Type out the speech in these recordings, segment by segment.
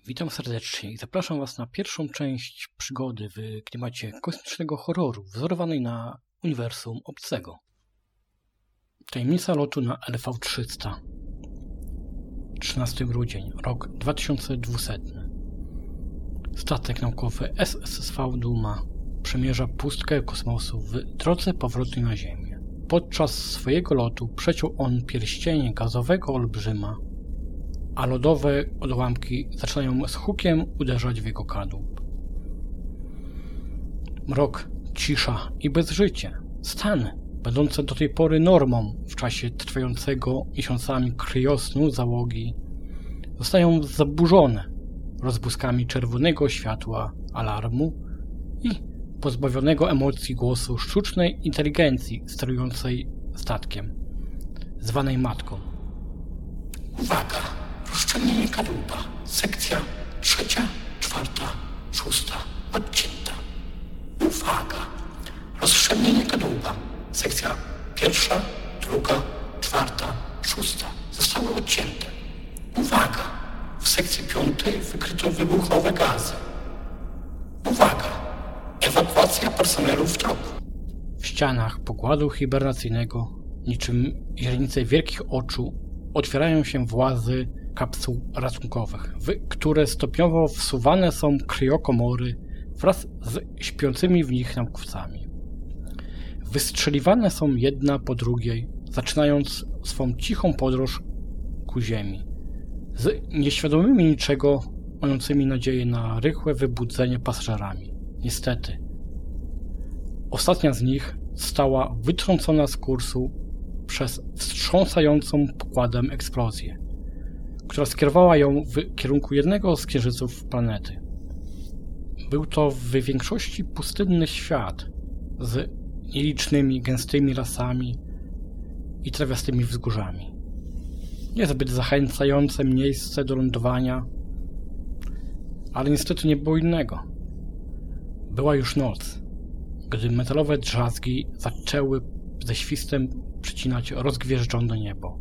Witam serdecznie i zapraszam Was na pierwszą część przygody w klimacie kosmicznego horroru wzorowanej na uniwersum obcego. Tajemnica lotu na LV-300. 13 grudzień, rok 2200. Statek naukowy SSV Duma przemierza pustkę kosmosu w drodze powrotnej na Ziemię. Podczas swojego lotu przeciął on pierścienie gazowego olbrzyma, a lodowe odłamki zaczynają z hukiem uderzać w jego kadłub. Mrok, cisza i bezżycie, stany będące do tej pory normą w czasie trwającego miesiącami kryosnu załogi, zostają zaburzone rozbłyskami czerwonego światła alarmu i pozbawionego emocji głosu sztucznej inteligencji sterującej statkiem, zwanej matką. Uwaga! Rozszczelnienie kadłuba. Sekcja 3., 4., 6. odcięta. Uwaga! Rozszczelnienie kadłuba. Sekcja 1., 2., 4., 6. zostały odcięte. Uwaga! W sekcji 5. wykryto wybuchowe gazy. Uwaga! Ewakuacja personelu w toku. W ścianach pokładu hibernacyjnego, niczym źrenice wielkich oczu, otwierają się włazy kapsuł ratunkowych, w które stopniowo wsuwane są kryokomory wraz z śpiącymi w nich naukowcami. Wystrzeliwane są jedna po drugiej, zaczynając swą cichą podróż ku Ziemi, z nieświadomymi niczego, mającymi nadzieję na rychłe wybudzenie pasażerami. Niestety, ostatnia z nich została wytrącona z kursu przez wstrząsającą pokładem eksplozję, która skierowała ją w kierunku jednego z księżyców planety. Był to w większości pustynny świat z nielicznymi gęstymi lasami i trawiastymi wzgórzami. Niezbyt zachęcające miejsce do lądowania, ale niestety nie było innego. Była już noc, gdy metalowe drzazgi zaczęły ze świstem przycinać rozgwieżdżone niebo,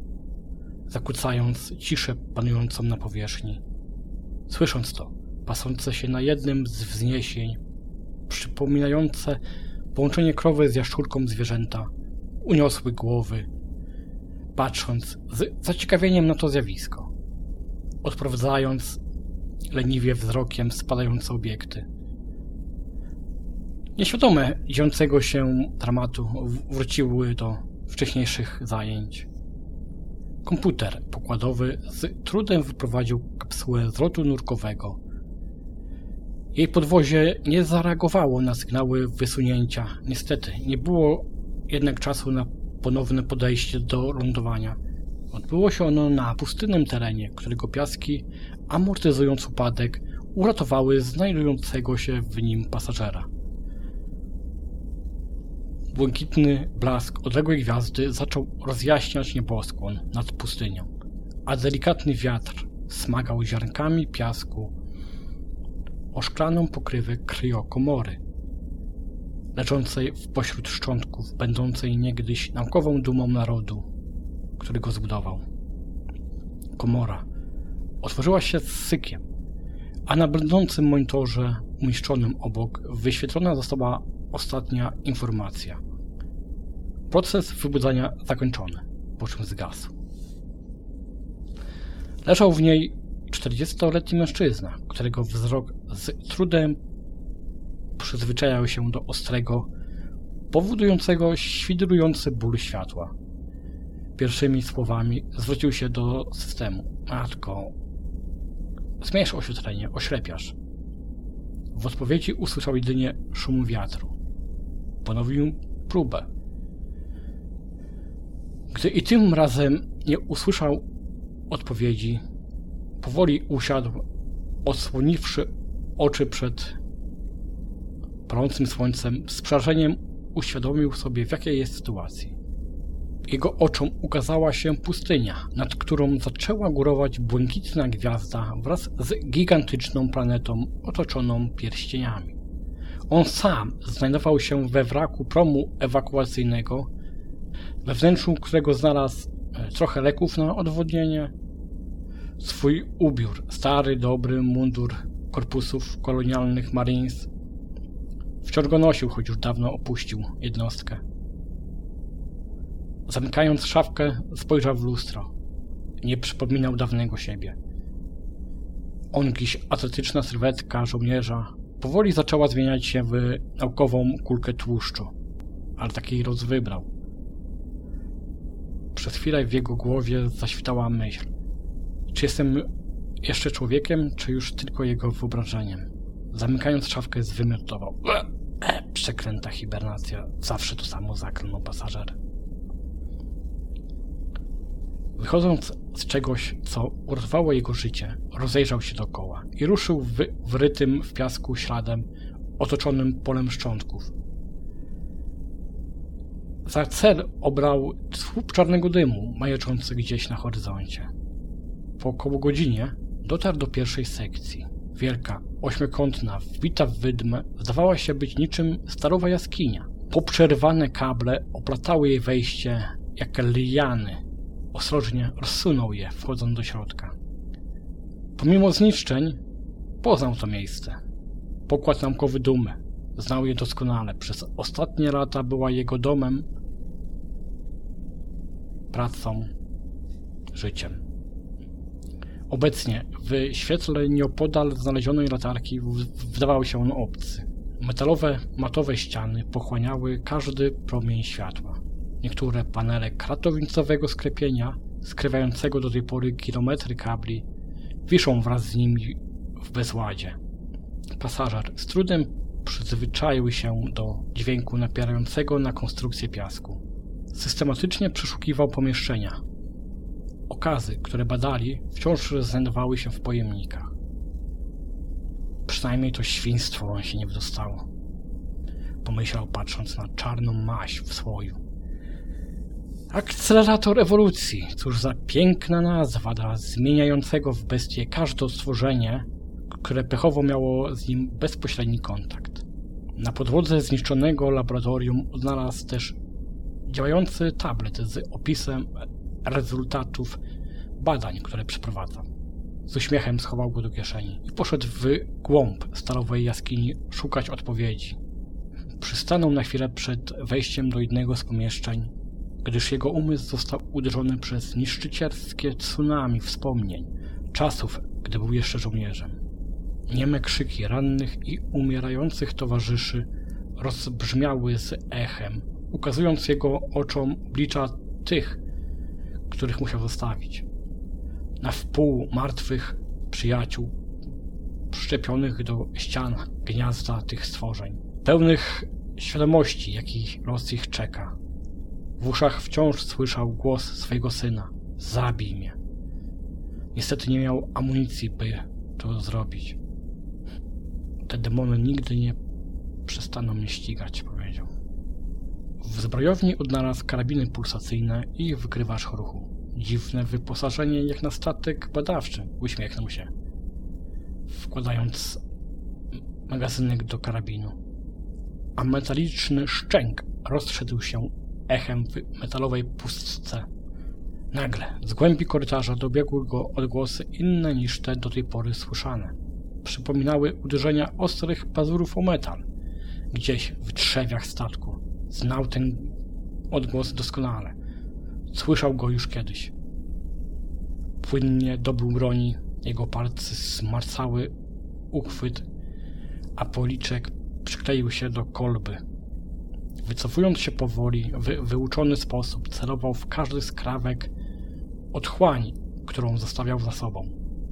zakłócając ciszę panującą na powierzchni. Słysząc to, pasące się na jednym z wzniesień, przypominające połączenie krowy z jaszczurką zwierzęta, uniosły głowy, patrząc z zaciekawieniem na to zjawisko, odprowadzając leniwie wzrokiem spadające obiekty. Nieświadome dziejącego się dramatu wróciły do wcześniejszych zajęć. Komputer pokładowy z trudem wyprowadził kapsułę z lotu nurkowego. Jej podwozie nie zareagowało na sygnały wysunięcia. Niestety, nie było jednak czasu na ponowne podejście do lądowania. Odbyło się ono na pustynnym terenie, którego piaski, amortyzując upadek, uratowały znajdującego się w nim pasażera. Błękitny blask odległej gwiazdy zaczął rozjaśniać nieboskłon nad pustynią, a delikatny wiatr smagał ziarnkami piasku o szklaną pokrywę kryokomory, leżącej pośród szczątków, będącej niegdyś naukową dumą narodu, który go zbudował. Komora otworzyła się z sykiem, a na blednącym monitorze umieszczonym obok wyświetlona została ostatnia informacja. Proces wybudzania zakończony, po czym zgasł. Leżał w niej 40-letni mężczyzna, którego wzrok z trudem przyzwyczajał się do ostrego, powodującego świdrujący ból światła. Pierwszymi słowami zwrócił się do systemu. Matko, zmniejsz oświetlenie, oślepiasz. W odpowiedzi usłyszał jedynie szum wiatru. Ponowił próbę. Gdy i tym razem nie usłyszał odpowiedzi, powoli usiadł, odsłoniwszy oczy przed palącym słońcem, z przerażeniem uświadomił sobie, w jakiej jest sytuacji. Jego oczom ukazała się pustynia, nad którą zaczęła górować błękitna gwiazda wraz z gigantyczną planetą otoczoną pierścieniami. On sam znajdował się we wraku promu ewakuacyjnego, we wnętrzu którego znalazł trochę leków na odwodnienie, Swój ubiór, stary, dobry mundur korpusów kolonialnych Marines, wciąż go nosił, choć już dawno opuścił jednostkę. Zamykając szafkę, spojrzał w lustro. Nie przypominał dawnego siebie. Ongiś atletyczna sylwetka żołnierza powoli zaczęła zmieniać się w naukową kulkę tłuszczu, ale takiej rozwybrał. Przez chwilę w jego głowie zaświtała myśl. Czy jestem jeszcze człowiekiem, czy już tylko jego wyobrażeniem? Zamykając szafkę, zwymiotował. Przeklęta hibernacja. Zawsze to samo, zaklnął pasażer. Wychodząc z czegoś, co uratowało jego życie, rozejrzał się dookoła i ruszył wrytym w piasku śladem, otoczonym polem szczątków. Za cel obrał słup czarnego dymu, majaczący gdzieś na horyzoncie. Po około godzinie dotarł do pierwszej sekcji. Wielka, ośmiokątna, wbita w wydmę, zdawała się być niczym starowa jaskinia. Poprzerwane kable oplatały jej wejście jak liany. Ostrożnie rozsunął je, wchodząc do środka. Pomimo zniszczeń, poznał to miejsce. Pokład naukowy Dumy. Znał je doskonale. Przez ostatnie lata była jego domem, pracą, życiem. Obecnie w świetle nieopodal znalezionej latarki wydawał się on obcy. Metalowe, matowe ściany pochłaniały każdy promień światła. Niektóre panele kratownicowego sklepienia, skrywającego do tej pory kilometry kabli, wiszą wraz z nimi w bezładzie. Pasażer z trudem przyzwyczaił się do dźwięku napierającego na konstrukcję piasku. Systematycznie przeszukiwał pomieszczenia. Okazy, które badali, wciąż znajdowały się w pojemnikach. Przynajmniej to świństwo się nie wydostało. Pomyślał, patrząc na czarną maź w słoju. Akcelerator ewolucji. Cóż za piękna nazwa dla zmieniającego w bestię każde stworzenie, które pechowo miało z nim bezpośredni kontakt. Na podłodze zniszczonego laboratorium odnalazł też działający tablet z opisem rezultatów badań, które przeprowadzał. Z uśmiechem schował go do kieszeni i poszedł w głąb stalowej jaskini szukać odpowiedzi. Przystanął na chwilę przed wejściem do jednego z pomieszczeń, gdyż jego umysł został uderzony przez niszczycielskie tsunami wspomnień, czasów, gdy był jeszcze żołnierzem. Nieme krzyki rannych i umierających towarzyszy rozbrzmiały z echem, ukazując jego oczom oblicza tych, których musiał zostawić. Na wpół martwych przyjaciół, przyczepionych do ścian gniazda tych stworzeń, pełnych świadomości, jaki los ich czeka. W uszach wciąż słyszał głos swojego syna. Zabij mnie. Niestety nie miał amunicji, by to zrobić. Te demony nigdy nie przestaną mnie ścigać, powiedział. W zbrojowni odnalazł karabiny pulsacyjne i wykrywacz ruchu. Dziwne wyposażenie jak na statek badawczy, uśmiechnął się, wkładając magazynek do karabinu. A metaliczny szczęk rozszedł się echem w metalowej pustce. Nagle z głębi korytarza dobiegły go odgłosy inne niż te do tej pory słyszane. Przypominały uderzenia ostrych pazurów o metal. Gdzieś w trzewiach statku. Znał ten odgłos doskonale. Słyszał go już kiedyś. Płynnie dobył broni, jego palce zmarcały uchwyt, a policzek przykleił się do kolby. Wycofując się powoli, w wyuczony sposób celował w każdy skrawek otchłani, którą zostawiał za sobą.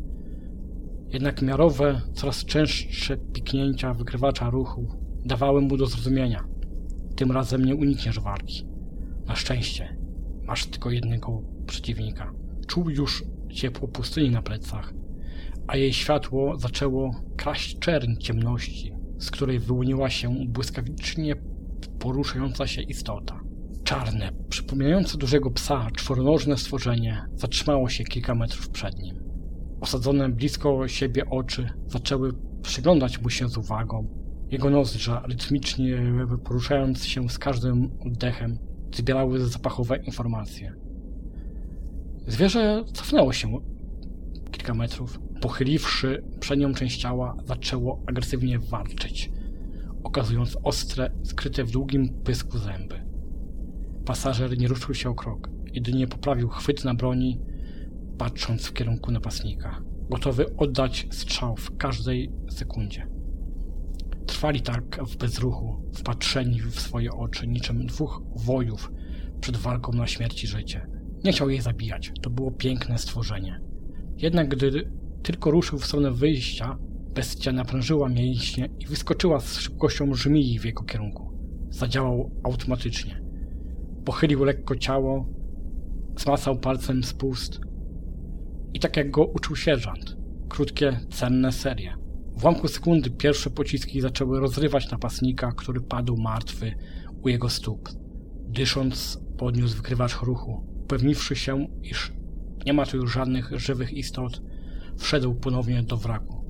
Jednak miarowe, coraz częstsze piknięcia wykrywacza ruchu dawały mu do zrozumienia. Tym razem nie unikniesz walki. Na szczęście masz tylko jednego przeciwnika. Czuł już ciepło pustyni na plecach, a jej światło zaczęło kraść czerń ciemności, z której wyłoniła się błyskawicznie poruszająca się istota. Czarne, przypominające dużego psa, czworonożne stworzenie zatrzymało się kilka metrów przed nim. Osadzone blisko siebie oczy zaczęły przyglądać mu się z uwagą. Jego nozdrza, rytmicznie poruszając się z każdym oddechem, zbierały zapachowe informacje. Zwierzę cofnęło się kilka metrów. Pochyliwszy przednią część ciała, zaczęło agresywnie warczeć, okazując ostre, skryte w długim pysku zęby. Pasażer nie ruszył się o krok, jedynie poprawił chwyt na broni, patrząc w kierunku napastnika, gotowy oddać strzał w każdej sekundzie. Trwali tak w bezruchu, wpatrzeni w swoje oczy, niczym dwóch wojów przed walką na śmierć i życie. Nie chciał jej zabijać, to było piękne stworzenie. Jednak gdy tylko ruszył w stronę wyjścia, bestia naprężyła mięśnie i wyskoczyła z szybkością żmii w jego kierunku. Zadziałał automatycznie. Pochylił lekko ciało, zmacał palcem spust i tak jak go uczył sierżant, krótkie, cenne serie. W ułamku sekundy pierwsze pociski zaczęły rozrywać napastnika, który padł martwy u jego stóp. Dysząc, podniósł wykrywacz ruchu. Upewniwszy się, iż nie ma tu już żadnych żywych istot, wszedł ponownie do wraku.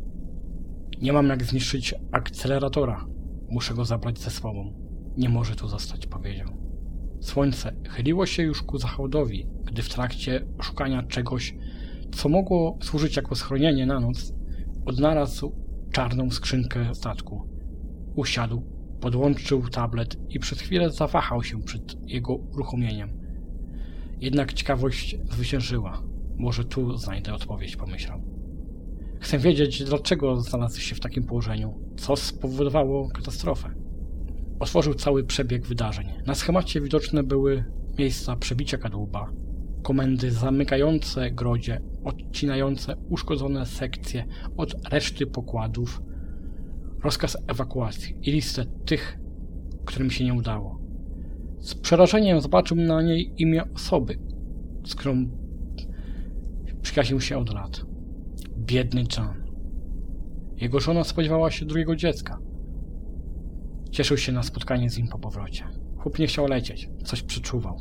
Nie mam jak zniszczyć akceleratora. Muszę go zabrać ze sobą. Nie może tu zostać, powiedział. Słońce chyliło się już ku zachodowi, gdy w trakcie szukania czegoś, co mogło służyć jako schronienie na noc, odnalazł czarną skrzynkę statku. Usiadł, podłączył tablet i przez chwilę zawahał się przed jego uruchomieniem. Jednak ciekawość zwyciężyła. Może tu znajdę odpowiedź, pomyślał. Chcę wiedzieć, dlaczego znalazł się w takim położeniu, co spowodowało katastrofę. Otworzył cały przebieg wydarzeń. Na schemacie widoczne były miejsca przebicia kadłuba, komendy zamykające grodzie, odcinające uszkodzone sekcje od reszty pokładów, rozkaz ewakuacji i listę tych, którym się nie udało. Z przerażeniem zobaczył na niej imię osoby, z którą przyjaźnił się od lat. Biedny John. Jego żona spodziewała się drugiego dziecka. Cieszył się na spotkanie z nim po powrocie. Chłop nie chciał lecieć, coś przeczuwał.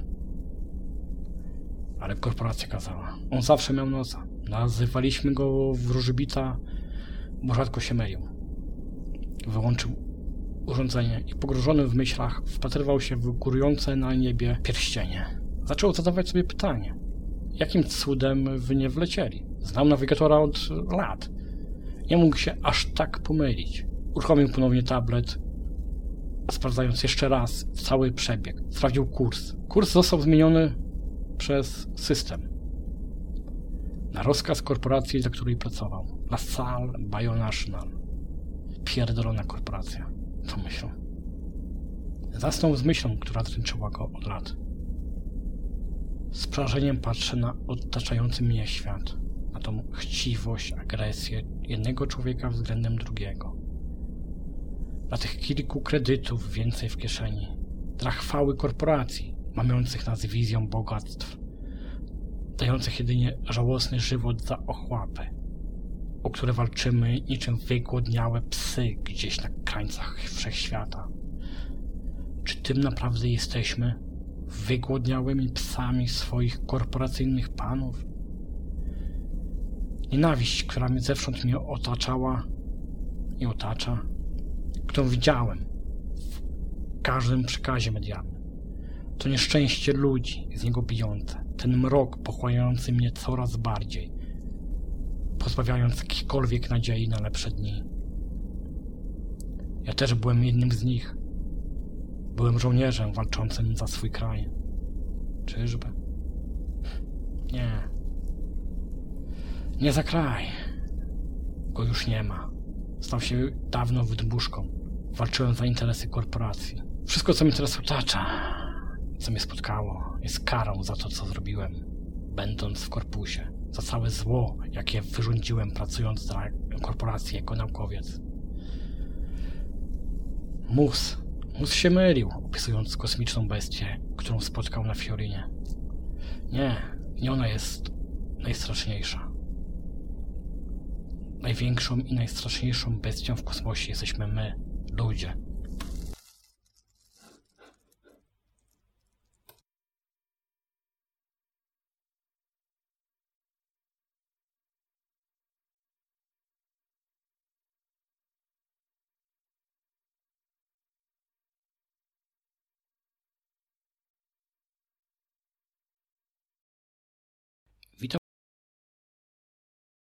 Ale korporacja kazała. On zawsze miał nosa. Nazywaliśmy go wróżbita, bo rzadko się mylił. Wyłączył urządzenie i pogrążony w myślach wpatrywał się w górujące na niebie pierścienie. Zaczął zadawać sobie pytanie. Jakim cudem wy nie wlecieli? Znał nawigatora od lat. Nie mógł się aż tak pomylić. Uruchomił ponownie tablet, sprawdzając jeszcze raz cały przebieg. Sprawdził kurs. Kurs został zmieniony przez system. Na rozkaz korporacji, dla której pracował. La Salle Bionational. Pierdolona korporacja. To myślą. Zasnął z myślą, która dręczyła go od lat. Z przerażeniem patrzę na otaczający mnie świat. Na tą chciwość, agresję jednego człowieka względem drugiego. Na tych kilku kredytów więcej w kieszeni. Dla chwały korporacji, mamiących nas wizją bogactw, dających jedynie żałosny żywot za ochłapy, o które walczymy niczym wygłodniałe psy gdzieś na krańcach wszechświata. Czy tym naprawdę jesteśmy? Wygłodniałymi psami swoich korporacyjnych panów? Nienawiść, która mnie zewsząd mnie otaczała i otacza, którą widziałem w każdym przekazie medialnym. To nieszczęście ludzi z niego bijące, ten mrok pochłaniający mnie coraz bardziej, pozbawiając jakiejkolwiek nadziei na lepsze dni. Ja też byłem jednym z nich. Byłem żołnierzem walczącym za swój kraj. Czyżby? Nie. Nie za kraj. Go już nie ma. Stał się dawno wydmuszką. Walczyłem za interesy korporacji. Wszystko, co mnie teraz otacza, co mnie spotkało, jest karą za to, co zrobiłem, będąc w korpusie. Za całe zło, jakie wyrządziłem, pracując za korporację jako naukowiec. Mus się mylił, opisując kosmiczną bestię, którą spotkał na Fiorinie. Nie ona jest najstraszniejsza. Największą i najstraszniejszą bestią w kosmosie jesteśmy my, ludzie.